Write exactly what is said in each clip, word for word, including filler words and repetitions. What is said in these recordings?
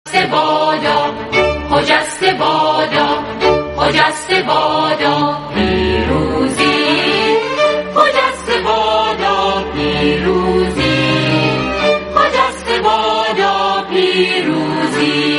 خجسته بادا، خجسته بادا، خجسته بادا پیروزی، خجسته بادا پیروزی، خجسته بادا پیروزی.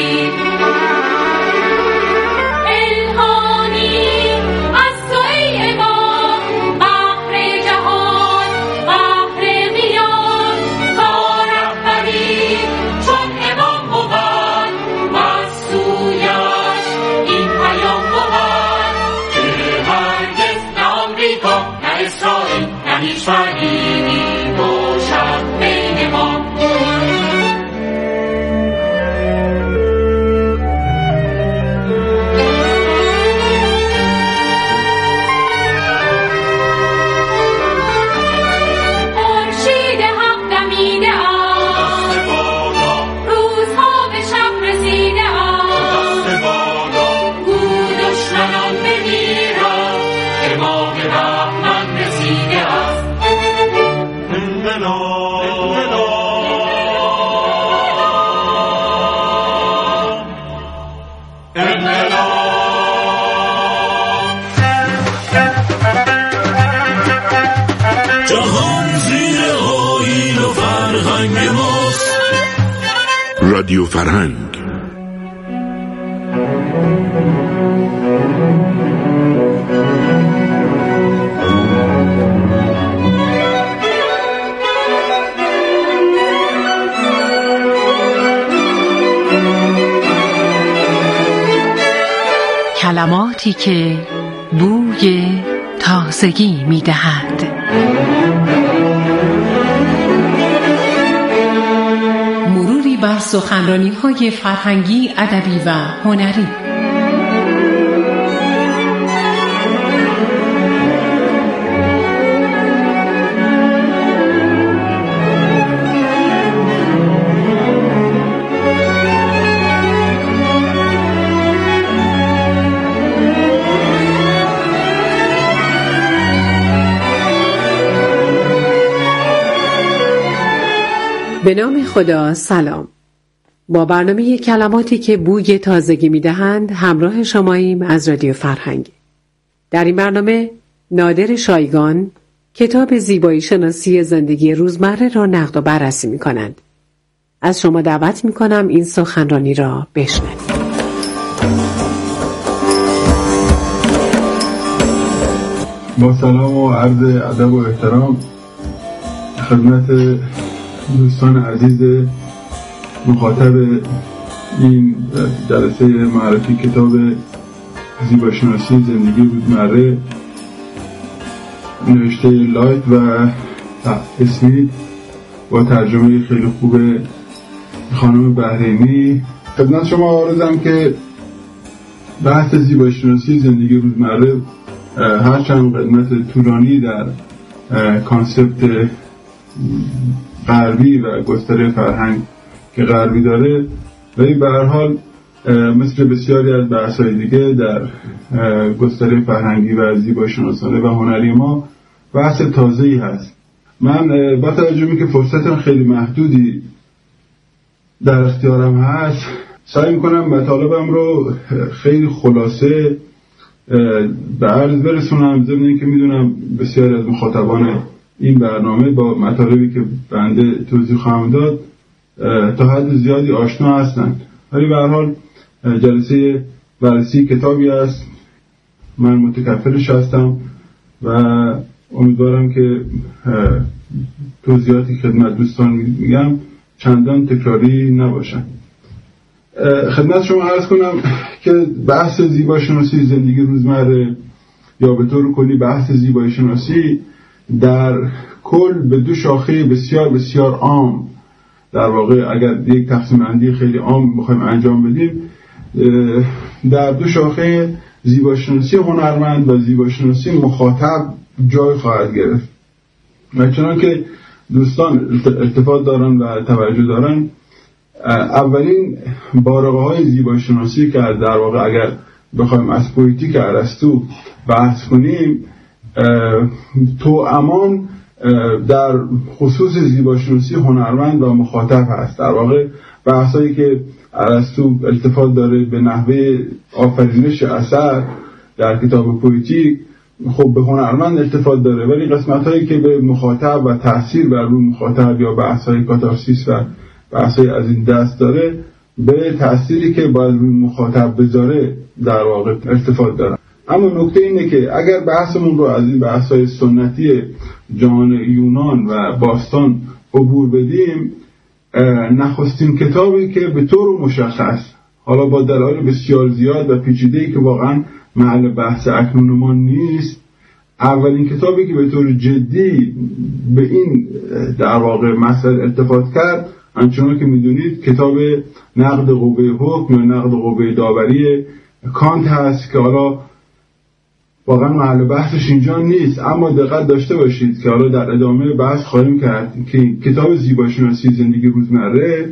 شهیدی باشد بین ما. خورشید حق دمیده است، روزها به شب رسیده است، گو دشمنان بمیرند، امام رحمت رسیده است. جهان زیر آیین و فرهنگ ماست. رادیو فرهنگ. کلماتی که بوی تازگی می‌دهد. مروری بر سخنرانی‌های فرهنگی، ادبی و هنری. به نام خدا. سلام. با برنامه کلماتی که بوی تازگی می‌دهند همراه شماییم از رادیو فرهنگی. در این برنامه نادر شایگان کتاب زیبایی شناسی زندگی روزمره را نقد و بررسی می‌کنند. از شما دعوت می‌کنم این سخنرانی را بشنوید. با سلام و عرض ادب و احترام خدمت دوستان عزیز مخاطب این جلسه معرفی کتاب زیباشناسی زندگی روزمره نوشته لایت و اسمیت با ترجمه خیلی خوب خانم بحرینی. خدمت شما عرضم که بحث زیباشناسی زندگی روزمره هرچند قدمت طولانی در کانسپت غربی و گستره فرهنگ که غربی داره، ولی به هر حال مثل بسیاری از بحث‌های دیگه در گستره فرهنگی و زیباشناسانه و هنری ما بحث تازه‌ای هست. من با توجه به که فرصتم خیلی محدودی در اختیارم هست، سعی می‌کنم مطالبم رو خیلی خلاصه به عرض برسونم، ضمن اینکه می‌دونم بسیاری از مخاطبان این برنامه با مطالبی که بنده توضیح خواهم داد تا حد زیادی آشنا هستند، ولی به هر حال جلسه بررسی کتابی است، من متکفلش هستم و امیدوارم که توضیحاتی خدمت دوستان میگم چندان تکراری نباشن. خدمت شما عرض کنم که بحث زیباشناسی زندگی روزمره یا به طور کلی بحث زیباشناسی در کل به دو شاخه بسیار بسیار عام، در واقع اگر یک تقسیم بندی خیلی عام بخوایم انجام بدیم، در دو شاخه زیباشناسی هنرمند و زیباشناسی مخاطب جای خواهد گرفت. و چنان که دوستان التفات دارن و توجه دارن، اولین بارقه های زیباشناسی که در واقع اگر بخوایم از پویتیک ارسطو بحث کنیم، تو امان در خصوص زیباشناسی هنرمند و مخاطب هست. در واقع بحثایی که ارسطو التفات داره به نحوه آفرینش اثر در کتاب پویتیک، خب به هنرمند التفات داره، ولی قسمت هایی که به مخاطب و تاثیر بر روی مخاطب یا بحث های کاتارسیس و بحث های از این دست داره، به تأثیری که باید روی مخاطب بذاره در واقع التفات داره. اما نکته اینه که اگر بحثمون رو از این بحث های سنتی جهان یونان و باستان عبور بدیم، نخستین کتابی که به طور مشخص، حالا با دلایل بسیار زیاد و پیچیده‌ای که واقعا محل بحث اکنون ما نیست، اولین کتابی که به طور جدی به این در واقع مسئله التفات کرد، همچنان که میدونید کتاب نقد قوه حکم یا نقد قوه داوری کانت هست که حالا واقعا محل بحثش اینجا نیست، اما دقت داشته باشید که حالا در ادامه بحث خواهیم کرد که کتاب زیباشناسی زندگی روزمره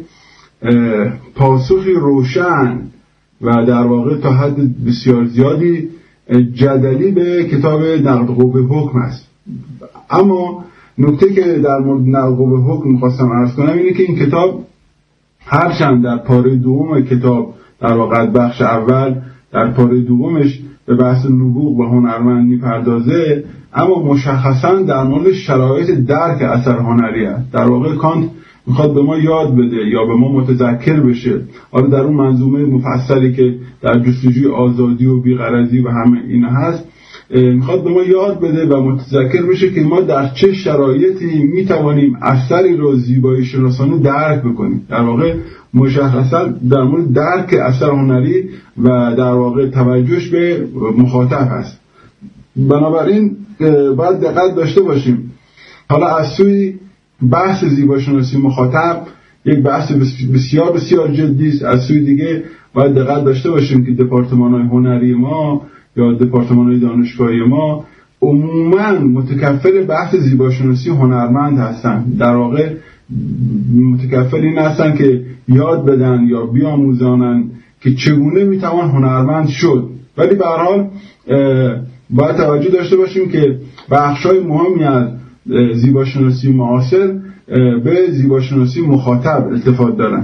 پاسخی روشن و در واقع تا حد بسیار زیادی جدلی به کتاب نقد قوه حکم است. اما نکته که در مورد نقد قوه حکم می‌خواستم عرض کنم اینه که این کتاب هرچند در پاره دوم کتاب در واقع بخش اول در پاره دومش به بحث نبوغ و هنرمند میپردازه، اما مشخصا در مورد شرایط درک اثر هنری است. در واقع کانت میخواد به ما یاد بده یا به ما متذکر بشه، حالا در اون منظومه مفصلی که در جستجوی آزادی و بی‌غرضی و همه این هست، میخواد به ما یاد بده و متذکر بشه که ما در چه شرایطی میتوانیم اثری رو زیبایی شناسانه درک بکنیم. در واقع مشخصا در مورد درک اثر هنری و در واقع توجهش به مخاطب هست. بنابراین باید دقت داشته باشیم. حالا از سوی بحث زیباشناسی مخاطب یک بحث بسیار بسیار جدی است، از سوی دیگه باید دقت داشته باشیم که دپارتمان‌های هنری ما یا دپارتمان‌های دانشگاهی ما عموماً متکفل بحث زیباشناسی هنرمند هستند. در واقع متکفل این هستند که یاد بدن یا بیاموزانن که چگونه میتوان هنرمند شد. ولی به هر حال باید توجه داشته باشیم که بخش‌های مهمی از زیباشناسی معاصر به زیباشناسی مخاطب التفات دارن.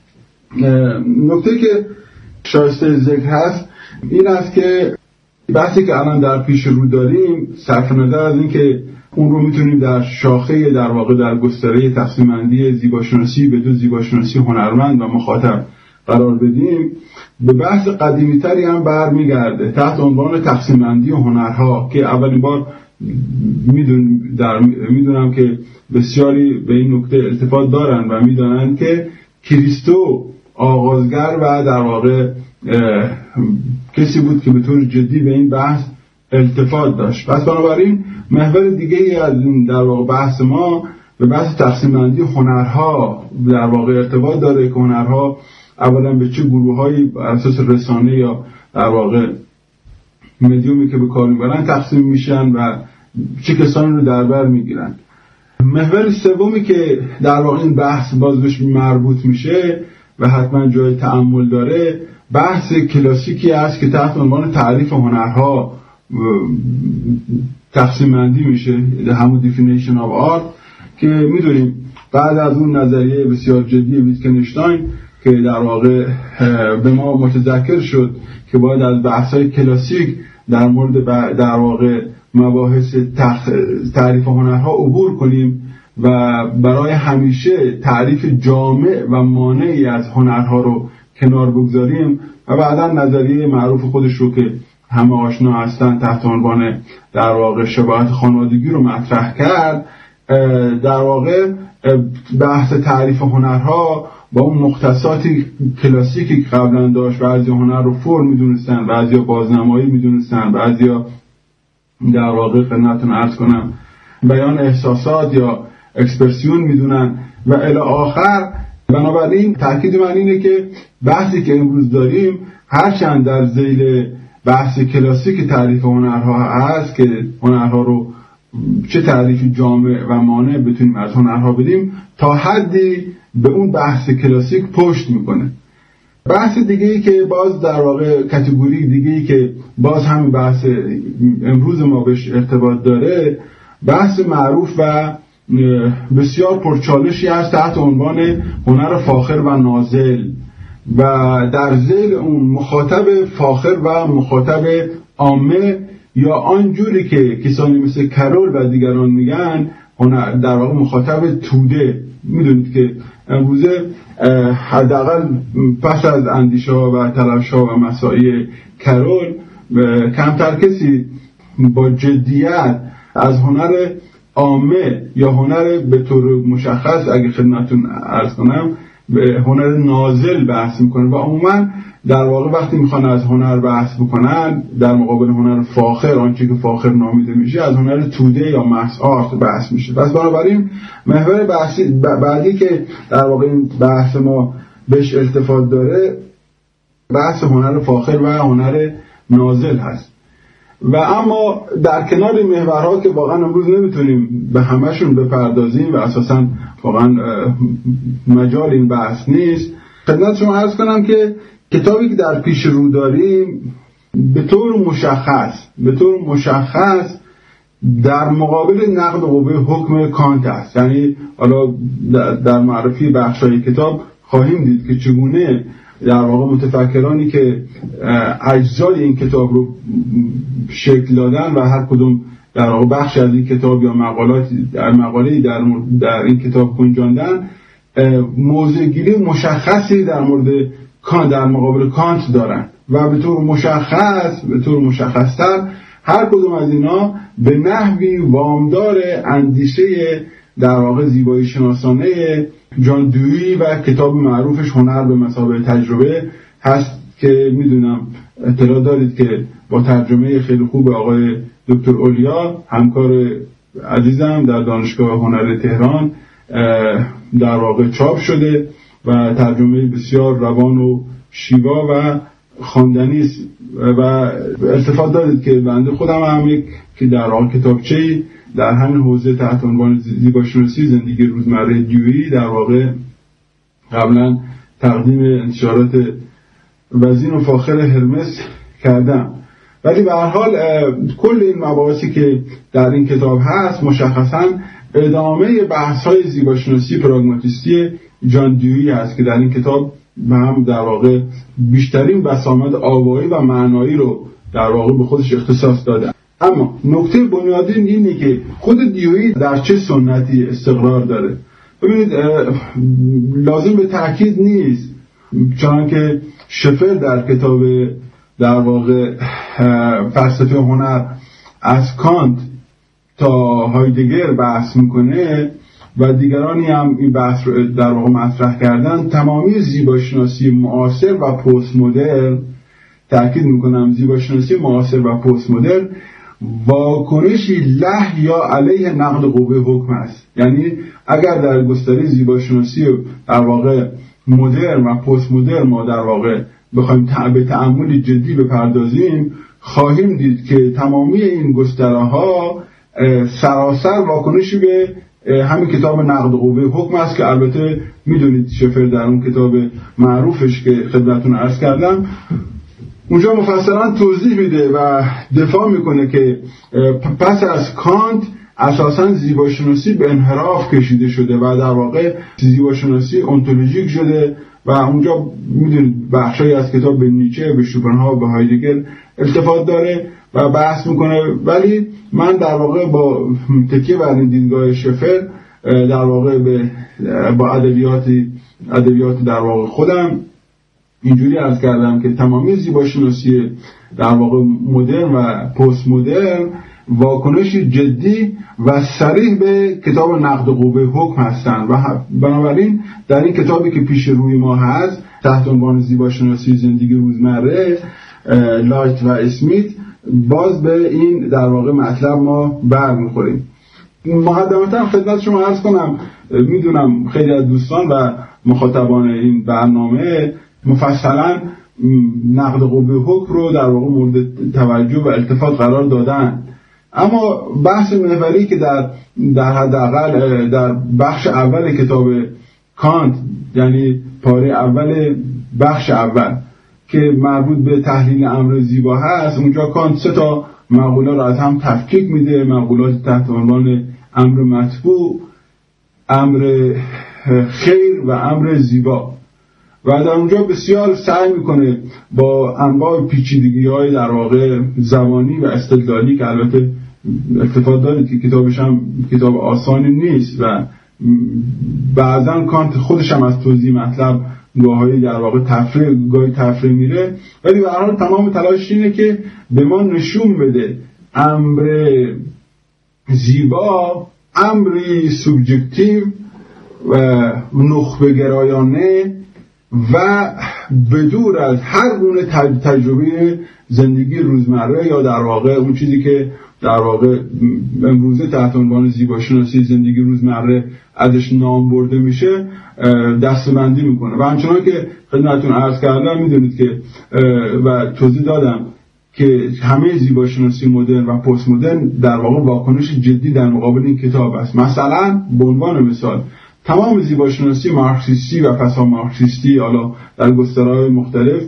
نکته که شایسته ذکر هست این است که بحثی که الان در پیش رو داریم، صرف نظر از این که اون رو میتونیم در شاخه در واقع در گستره تقسیم بندی زیباشناسی به دو زیباشناسی هنرمند و مخاطب قرار بدیم، به بحث قدیمی تری هم برمیگرده تحت عنوان تقسیم بندی هنرها که اولین بار میدون در میدونم که بسیاری به این نکته التفات دارن و میدونن که کریستو آغازگر و در واقع کسی بود که به طور جدی به این بحث التفات داشت. پس بنابراین محور دیگه ای از این در واقع بحث ما به بحث تقسیم بندی هنرها در واقع ارتباط داره که هنرها اولا به چه گروه‌هایی بر اساس رسانه یا در واقع مدیومی که به کار میبرن تقسیم میشن و چه کسانی رو در بر میگیرن. محور سومی که در واقع این بحث باز بهش مربوط میشه و حتما جای تأمل داره، بحث کلاسیکی است که تحت عنوان تعریف هنرها تقسیم بندی میشه، همون definition of art، که میدونیم بعد از اون نظریه بسیار جدی ویتکنشتاین که در واقع به ما متذکر شد که باید از بحث‌های کلاسیک در مورد در واقع مباحث تعریف هنرها عبور کنیم و برای همیشه تعریف جامع و مانعی از هنرها رو کنار بگذاریم و بعدا نظریه معروف خودش رو که همه آشنا هستن تحت عنوان در واقع شباهت خانوادگی رو مطرح کرد. در واقع بحث تعریف هنرها با اون مختصاتی کلاسیکی که قبلا داشت، بعضی هنر رو فرم میدونستن، بعضی بازنمایی میدونستن، بعضی در واقع خدمتتون عرض کنم بیان احساسات یا اکسپرسیون میدونن و الی آخر. بنابراین تاکید من اینه که بحثی که امروز داریم هرچند در ذیل بحث کلاسیک تعریف هنرها هست که هنرها رو چه تعریف جامع و مانع بتونیم از هنرها بدیم، تا حدی به اون بحث کلاسیک پشت میکنه. بحث دیگه‌ای که باز در واقع کاتگوری دیگه‌ای که باز همین بحث امروز ما بهش ارتباط داره، بحث معروف و بسیار پرچالشی است تحت عنوان هنر فاخر و نازل. و در ذیل اون مخاطب فاخر و مخاطب عامه یا آنجوری که کسانی مثل کرول و دیگران میگن هنر در واقع مخاطب توده. میدونید که امروزه حداقل پس از اندیشه‌ها و تلاش‌ها و مساعی کرول کمتر کسی با جدیت از هنر عامه یا هنر به طور مشخص اگه خدمتتون عرض کنم به هنر نازل بحث میکنه و عموما در واقع وقتی میخوان از هنر بحث بکنن در مقابل هنر فاخر، آنچه که فاخر نامیده میشه، از هنر توده یا محض آرت بحث میشه. پس بنابراین محور بحثی بعدی که در واقع این بحث ما بهش التفات داره بحث هنر فاخر و هنر نازل هست. و اما در کنار این محورها که واقعا امروز نمیتونیم به همشون بپردازیم و اساسا واقعا مجال این بحث نیست، خدمت شما عرض کنم که کتابی که در پیش رو داریم به طور مشخص به طور مشخص در مقابل نقد قوه حکم کانت است. یعنی حالا در معرفی بخشای کتاب خواهیم دید که چگونه در واقع متفکرانی که اجزای این کتاب رو شکل دادن و هر کدوم در واقع بخش از این کتاب یا مقالات در مقاله‌ای در در این کتاب گنجاندن موضع گیری مشخصی در مورد کانت در مقابل کانت دارن و به طور مشخص به طور مشخص‌تر هر کدوم از اینا به نحوی وامدار اندیشه در واقع زیبایی شناسانه جان دویی و کتاب معروفش هنر به مثابه تجربه هست که میدونم اطلاع دارید که با ترجمه خیلی خوب آقای دکتر اولیا همکار عزیزم در دانشگاه هنر تهران در واقع چاپ شده و ترجمه بسیار روان و شیوا و خواندنی است و التفات دارید که بنده خودم هم یک که در واقع کتابچه‌ای در همین حوزه تحت عنوان زیباشناسی زندگی روزمره دیویی در واقع قبلا تقدیم انتشارات وزین و فاخر هرمس کردم. ولی به هر حال کل این مباحثی که در این کتاب هست مشخصاً ادامه بحث‌های زیباشناسی پراگماتیستی جان دیویی هست که در این کتاب به هم در واقع بیشترین بسامد آوایی و معنایی رو در واقع به خودش اختصاص داده. اما نکته بنیادی اینه که خود دیویی در چه سنتی استقرار داره. ببینید لازم به تأکید نیست چنانکه شفر در کتاب در واقع فلسفه هنر از کانت تا هایدگر بحث میکنه و دیگرانی هم این بحث رو در واقع مطرح کردن، تمامی زیباشناسی معاصر و پست مدرن، تأکید میکنم زیباشناسی معاصر و پست مدرن، واکنشی له یا علیه نقد قوه حکم است. یعنی اگر در گستره زیباشناسی در واقع مدرن و پست مدرن ما در واقع بخوایم به تأمل جدی بپردازیم خواهیم دید که تمامی این گستره ها سراسر واکنشی به همین کتاب نقد قوه حکم است که البته میدونید شفر در اون کتاب معروفش که خدمتتون عرض کردم اونجا مفصلا توضیح میده و دفاع میکنه که پس از کانت اساساً زیباشناسی به انحراف کشیده شده و در واقع زیباشناسی اونتولوژیک شده و اونجا میدونید بخشایی از کتاب به نیچه، به شوپنهاور، به هایدگر التفات داره و بحث میکنه. ولی من در واقع با تکیه بر این دیدگاه شفر در واقع به با ادبیاتی ادبیات در واقع خودم اینجوری عرض کردم که تمامی زیباشناسی در واقع مدرن و پست مدرن واکنش جدی و صریح به کتاب نقد قوه حکم هستند و بنابراین در این کتابی که پیش روی ما هست تحت عنوان زیباشناسی زندگی روزمره لایت و اسمیت باز به این در واقع مطلب ما برمیخوریم. مقدمتا خدمت شما عرض کنم میدونم خیلی از دوستان و مخاطبان این برنامه مفصلا نقد قوه حکم رو در واقع مورد توجه و التفات قرار دادن، اما بحث محوری که در در حداقل در بخش اول کتاب کانت یعنی پاره اول بخش اول که مربوط به تحلیل امر زیبا هست، اونجا کانت سه تا مقوله رو از هم تفکیک میده، مقولات تحت عنوان امر مطبوع، امر خیر و امر زیبا. و در اونجا بسیار سعی میکنه با انواع پیچیدگی‌های در واقع زبانی و استدلالی که البته اتفاق دارید که کتابش هم کتاب آسانی نیست و بعضا کانت خودش هم از توضیح مطلب گاهی در واقع تفریح گاهی تفریح میره، ولی به هر حال تمام تلاش اینه که به ما نشون بده امر زیبا امری سوبژکتیو و نخبه گرایانه و بدور از هر گونه تجربه زندگی روزمره یا در واقع اون چیزی که در واقع امروزه تحت عنوان زیباشناسی زندگی روزمره ازش نام برده میشه دسته‌بندی میکنه. و همچنان که خدمتتون عرض کردم میدونید که و توضیح دادم که همه زیباشناسی مدرن و پست مدرن در واقع واکنش جدی در مقابل این کتاب است. مثلا به عنوان مثال تمام زیباشناسی مارکسیستی و فسا مارکسیستی حالا در گسترهای مختلف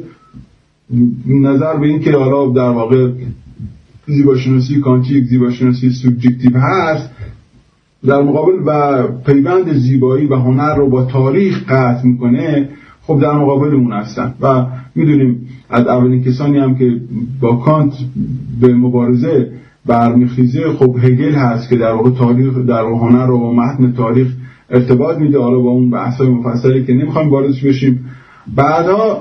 نظر به این که حالا در واقع زیباشناسی کانتی یک زیباشناسی سوبژکتیو هست در مقابل و پیوند زیبایی و هنر رو با تاریخ قطع میکنه، خب در مقابل اون هستن. و میدونیم از اولین کسانی هم که با کانت به مبارزه برمیخیزه خب هگل هست که در واقع تاریخ در هنر رو با متن تاریخ ارتباط میده، حالا با اون بحث‌های مفصلی که نمیخوایم واردش بشیم. بعدا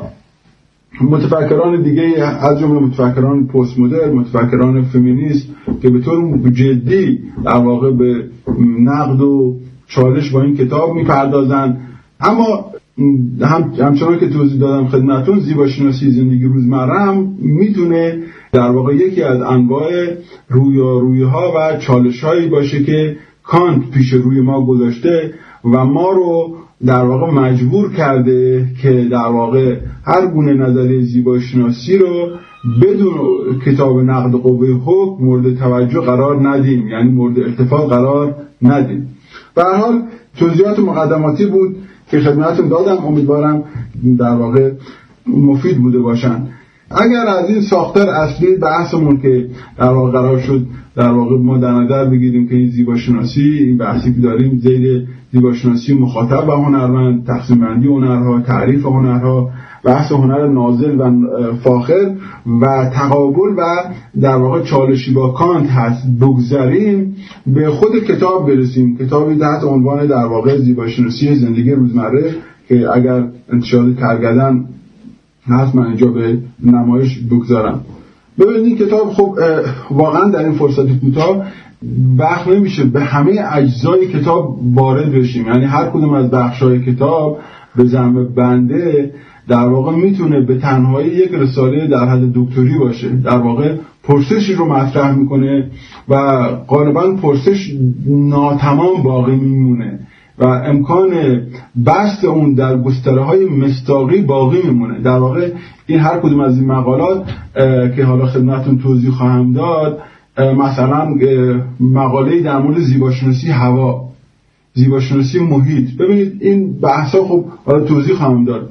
متفکران دیگه از جمله متفکران پست مدرن، متفکران فمینیست که به طور جدی در واقع به نقد و چالش با این کتاب میپردازن. اما هم همچنان که توضیح دادم خدمتتون زیباشناسی زندگی روزمره هم میتونه در واقع یکی از انواع رویارویی‌ها و چالش‌هایی باشه که کانت پیش روی ما گذاشته و ما رو در واقع مجبور کرده که در واقع هر گونه نظریه زیباشناسی رو بدون کتاب نقد قوه حکم مورد توجه قرار ندیم، یعنی مورد اتفاق قرار ندیم. به هر حال توضیحات مقدماتی بود که خدمتتون دادم، امیدوارم در واقع مفید بوده باشن. اگر از این ساختار اصلی بحثمون که در واقع قرار شد در واقع ما در نظر بگیریم که این زیباشناسی این بحثی که داریم زیر زیباشناسی مخاطب و هنرمند، تقسیم بندی هنرها، تعریف هنرها، بحث هنر نازل و فاخر و تقابل و در واقع چالشی با کانت هست، بگذاریم به خود کتاب برسیم. کتابی تحت عنوان در واقع زیباشناسی زندگی روزمره که اگر انتشار کارگردان هست من اینجا به نمایش بگذارم. ببینید این کتاب خب واقعا در این فرصت کوتاه وقت نمیشه به همه اجزای کتاب وارد بشیم، یعنی هر کدوم از بخش‌های کتاب به زعم بنده در واقع میتونه به تنهایی یک رساله در حد دکتری باشه. در واقع پرسشی رو مطرح میکنه و غالبا پرسش ناتمام باقی میمونه و امکان بحث اون در گستره‌های مصداقی باقی میمونه. در واقع این هر کدوم از این مقالات که حالا خدمتتون توضیح خواهم داد، مثلا مقاله‌ای در مورد زیباشناسی هوا، زیباشناسی محیط، ببینید این بحثا خب حالا توضیح خواهم داد،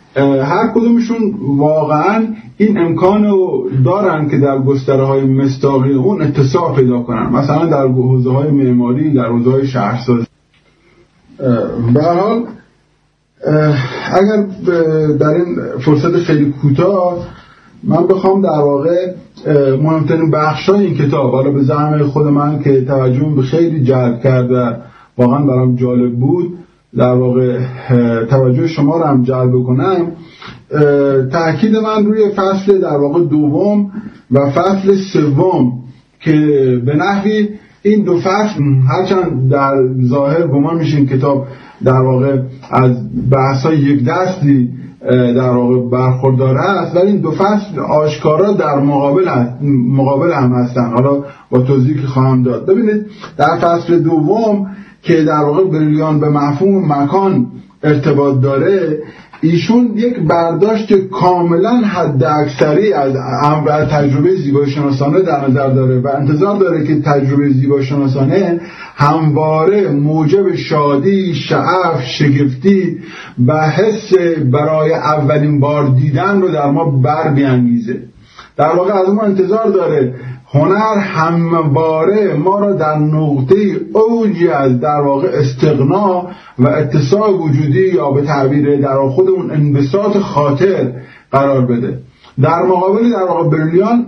هر کدومشون واقعا این امکان رو دارن که در گستره‌های مصداقی اون اتساع پیدا کنن، مثلا در حوزه‌های معماری، در حوزه‌های شهرسازی. به هر حال اگر در این فرصت خیلی کوتاه من بخوام در واقع مهمترین بخشای این کتاب، حالا به زعم خود من که توجهم به خیلی جلب کرد و واقعا برام جالب بود، در واقع توجه شما رو هم جلب کنم، تأکید من روی فصل در واقع دوم و فصل سوم که به نحوی این دو فصل هرچند در ظاهر گمان میشه این کتاب در واقع از بحث‌های یک دستی در واقع برخوردار است، ولی این دو فصل آشکارا در مقابل هست، مقابل هم هستن. حالا با توضیحی که خواهم داد. ببینید در فصل دوم که در واقع بریلیان به مفهوم مکان ارتباط داره، ایشون یک برداشت کاملا حد اکثری از از تجربه زیباشناسانه در نظر داره و انتظار داره که تجربه زیباشناسانه همواره موجب شادی، شعف، شگفتی و حس برای اولین بار دیدن رو در ما بر بیانگیزه. در واقع از ما انتظار داره هنر همواره ما را در نقطه اوجی از در واقع استغنا و اتساع وجودی یا به تعبیر در خودمون انبساط خاطر قرار بده. در مقابل در واقع بریلیان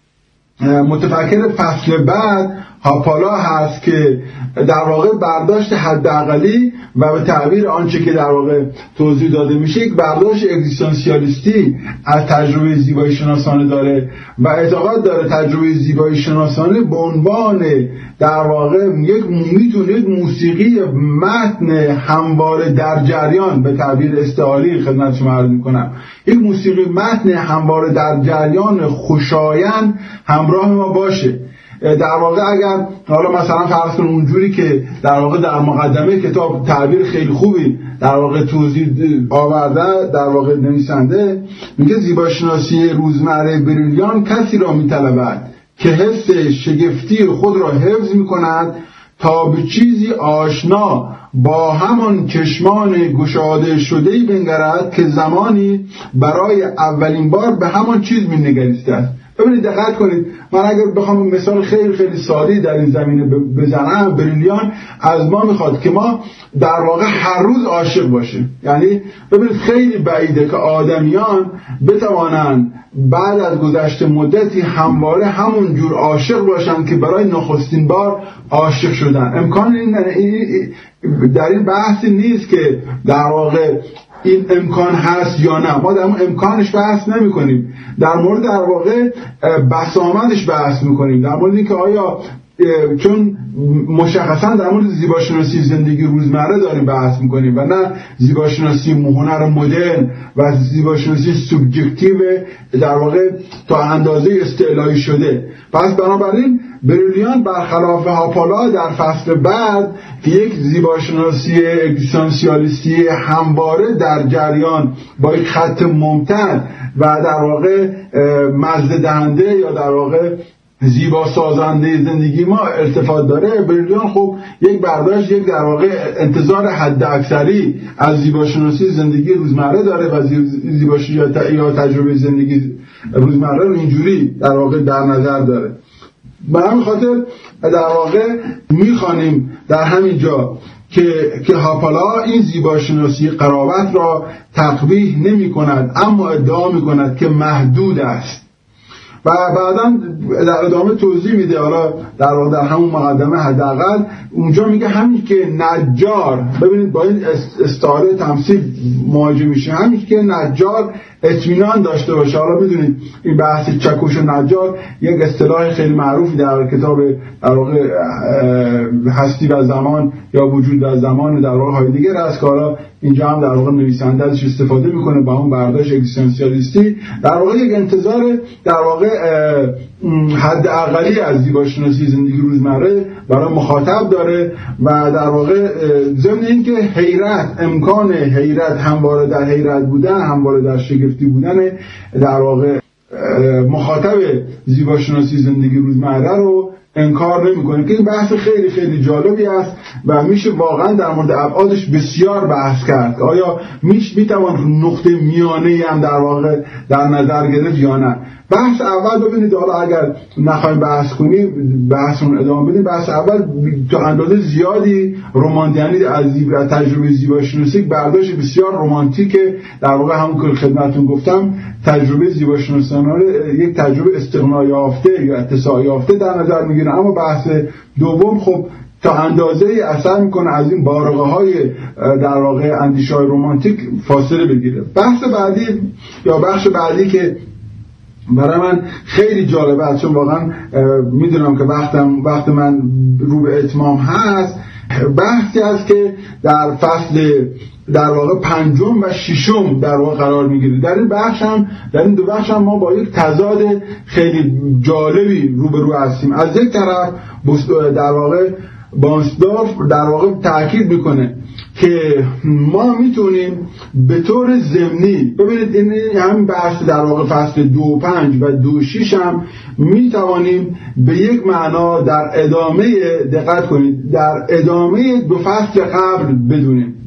متفکر فصل بعد هاپالا هست که در واقع برداشت حداقلی و به تعبیر آنچه که در واقع توضیح داده میشه یک برداشت اگزیستانسیالیستی از تجربه زیبایی شناسانه داره و اعتقاد داره تجربه زیبایی شناسانه به عنوان در واقع یک میتونه یک موسیقی متن همواره در جریان به تعبیر استعاری خدمت شما عرض میکنم، یک موسیقی متن همواره در جریان خوشایند همراه ما باشه. در واقع اگر حالا مثلا فرض کن اونجوری که در واقع در مقدمه کتاب تعبیر خیلی خوبی در واقع توضیح آورده، در واقع نویسنده میگه زیباشناسی روزمره بریلیان کسی را میطلبد که حس شگفتی خود را حفظ میکند تا به چیزی آشنا با همان چشمان گشاده شده‌ای بنگرد که زمانی برای اولین بار به همان چیز می‌نگریسته است. ببینید دقت کنید، من اگر بخوام مثال خیلی خیلی ساده‌ای در این زمینه بزنم، بریلیان از ما میخواد که ما در واقع هر روز عاشق باشیم. یعنی ببینید خیلی بعیده که آدمیان بتوانند بعد از گذشت مدتی همواره همون جور عاشق باشن که برای نخستین بار عاشق شدن. امکان این در این بحثی نیست که در واقع این امکان هست یا نه، ما در امکانش بحث نمی کنیم، در مورد در واقع بسامدش بحث می کنیم، در مورد اینکه آیا چون مشخصا در مورد زیباشناسی زندگی روزمره داریم بحث میکنیم و نه زیباشناسی هنر مدرن و زیباشناسی سوبژکتیو در واقع تا اندازه استعلایی شده. پس بنابراین بریلیان برخلاف هاپالا در فصل بعد که یک زیباشناسی اگزیستانسیالیستی همواره در جریان با یک خط ممتد و در واقع مزد دهنده یا در واقع زیبا سازنده زندگی ما التفات داره، بریلیان خب یک برداشت یک در واقع انتظار حد اکثری از زیباشناسی زندگی روزمره داره و زیباشناسی یا تجربه زندگی روزمره رو اینجوری در واقع در نظر داره. به همین خاطر در واقع میخوانیم در همین جا که که هاپالا این زیباشناسی قرابت را تقبیح نمی کند، اما ادعا می کند که محدود است و بعداً در ادامه توضیح میده. حالا در واقع در همون مقدمه حداقل اونجا میگه همین که نجار، ببینید با این استعاره تمثیل مواجه میشه، همین که نجار اطمینان داشته باشه. حالا میدونید این بحث چکش نجار یک اصطلاح خیلی معروفی در کتاب در واقع هستی و زمان یا وجود و زمان در واقع هایدگر است که حالا اینجا هم در واقع نویسنده ازش استفاده میکنه با اون برداشت اگزیستانسیالیستی. در واقع یک انتظار در واقع حد اقلی از زیباشناسی زندگی روزمره برای مخاطب داره و در واقع ضمن این که حیرت، امکان حیرت، همواره در حیرت بودن، همواره در شگفتی بودن در واقع مخاطب زیباشناسی زندگی روزمره رو انکار نمی‌کنه که این بحث خیلی خیلی جالبی است و میشه واقعا در مورد ابعادش بسیار بحث کرد. آیا میش میتوان نقطه میانه‌ای هم در واقع در نظر گرفت یا نه؟ بحث اول ببینید، حالا اگر نخوایم بحث کنیم بحثمون ادامه بدیم، بحث اول تا اندازه زیادی رمانتیک، یعنی از تجربه زیباشناسی برداشت بسیار رمانتیک، در واقع همون که خدمتتون گفتم تجربه زیباشناسانه یک تجربه استغنا یافته یا اتساع یافته در نظر میگیره. اما بحث دوم خب تا اندازه ای اثر میکنه از این بارقه های در واقع اندیشه های رمانتیک فاصله بگیره. بحث بعدی یا بخش بعدی که برای من خیلی جالبه است، چون واقعا میدونم که وقتم وقت من رو به اتمام هست، بحثی است که در فصل در واقع پنجم و ششم در واقع قرار میگیره. در این بخش هم در این دو بخش هم ما با یک تضاد خیلی جالبی روبرو هستیم. از یک طرف در واقع بانسدورف در واقع تاکید میکنه که ما میتونیم به طور ضمنی، ببینید این هم بحث در واقع فصل دو و پنج و دو و شش هم میتوانیم به یک معنا در ادامه، دقت کنید، در ادامه دو فصل قبل بدونیم.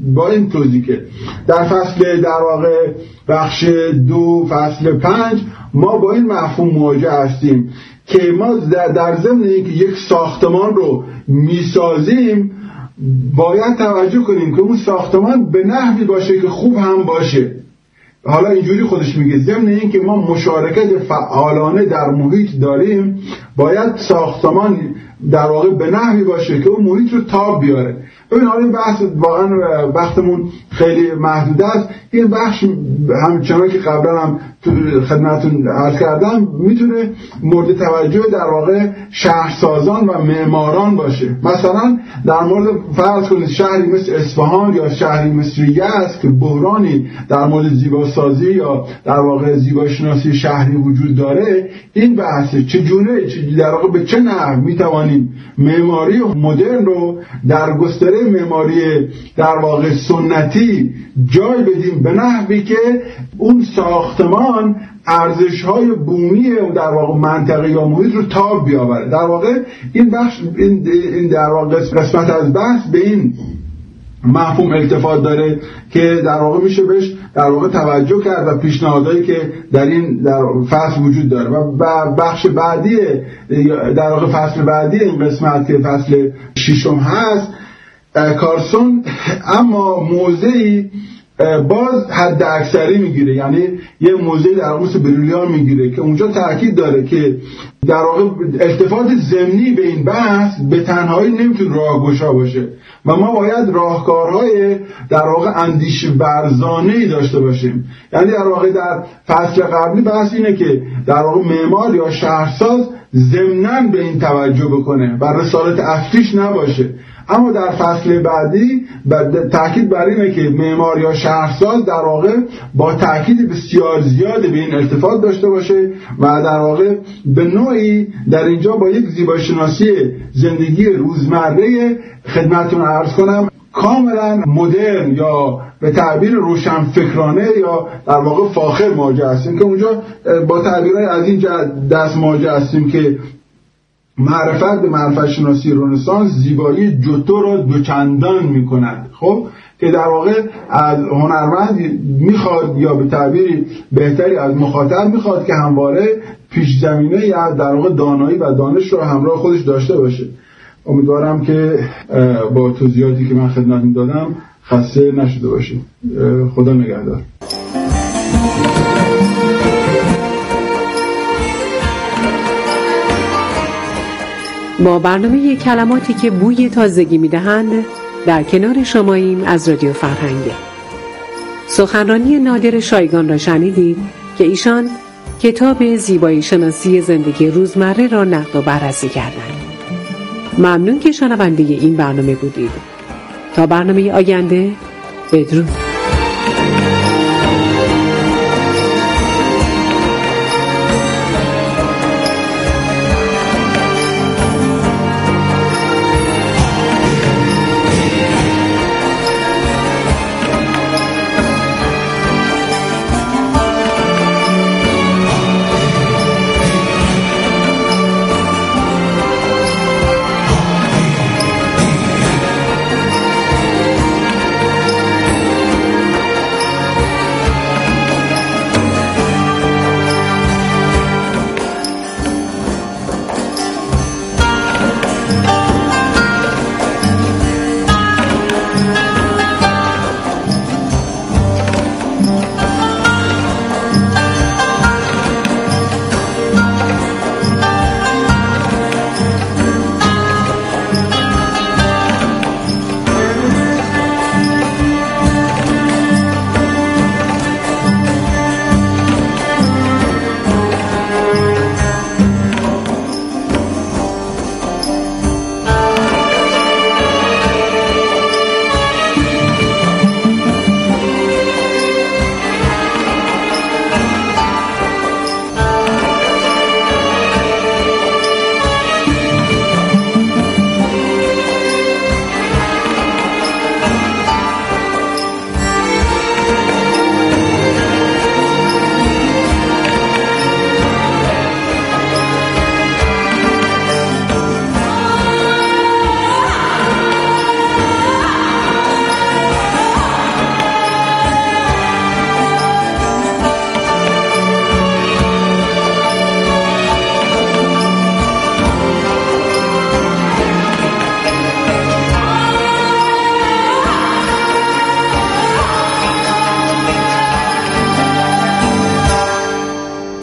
با این توضیح که در فصل در واقع بخش دو فصل پنج ما با این مفهوم مواجه هستیم که ما در ضمن اینکه یک ساختمان رو میسازیم باید توجه کنیم که اون ساختمان به نحوی باشه که خوب هم باشه. حالا اینجوری خودش میگه ضمن این که ما مشارکت فعالانه در محیط داریم باید ساختمان در واقع به نحوی باشه که اون محیط رو تاب بیاره. ببین حالا این بحث واقعا وقتمون خیلی محدود است. این بخش همچنان که قبلا هم خدمتتون عرض کردم میتونه مورد توجه در واقع شهرسازان و معماران باشه. مثلا در مورد فرض کنید شهری مثل اصفهان یا شهری مثل یزد که بحرانی در مورد زیباسازی یا در واقع زیباشناسی شهری وجود داره، این بحث چگونه در واقع به چه نحو میتوانیم معماری مدرن رو در گستره معماری در واقع سنتی جای بدیم به نحوی که اون ساختمان ارزش‌های بومی در واقع منطقه یا محیط رو تاب بیاوره. در واقع این بخش این در واقع قسمت از بحث به این مفهوم التفات داره که در واقع میشه بهش در واقع توجه کرد و پیشنهادایی که در این در فصل وجود داره. و بخش بعدی در واقع فصل بعدی این قسمت که فصل ششم هست، کارسون اما موضعی باز حد اکثری میگیره، یعنی یه موضعی در آموز بریلیان میگیره که اونجا تاکید داره که در واقع التفات ضمنی به این بحث به تنهایی نمیتونه راهگشا باشه و ما باید راهکارهای در واقع اندیشه ورزانه‌ای داشته باشیم. یعنی در واقع در فصل قبلی بحث اینه که در واقع معمار یا شهرساز ضمناً به این توجه بکنه و رسالت اصلیش نباشه، اما در فصل بعدی تاکید بر اینه که معمار یا شهرساز در واقع با تاکید بسیار زیاد به این التفات داشته باشه و در واقع به نوعی در اینجا با یک زیباشناسی زندگی روزمره خدمتتون عرض کنم کاملا مدرن یا به تعبیر روشنفکرانه یا در واقع فاخر مواجه هستیم، که اونجا با تعبیرهای از این دست مواجه هستیم که معرفت به معرفت شناسی رنسانس زیبایی جوتو را دوچندان می کند. خب که در واقع از هنرمند میخواد یا به تعبیری بهتری از مخاطب میخواد که همواره پیش زمینه یا در واقع دانایی و دانش رو همراه خودش داشته باشه. امیدوارم که با توضیحاتی که من خدمتتون دادم خسته نشده باشید. خدا نگهدار. با برنامه کلماتی که بوی تازگی میدهند در کنار شماییم از رادیو فرهنگ. سخنرانی نادر شایگان را شنیدید که ایشان کتاب زیبایی شناسی زندگی روزمره را نقد و بررسی کردند. ممنون که شنونده این برنامه بودید. تا برنامه آینده، بدرود.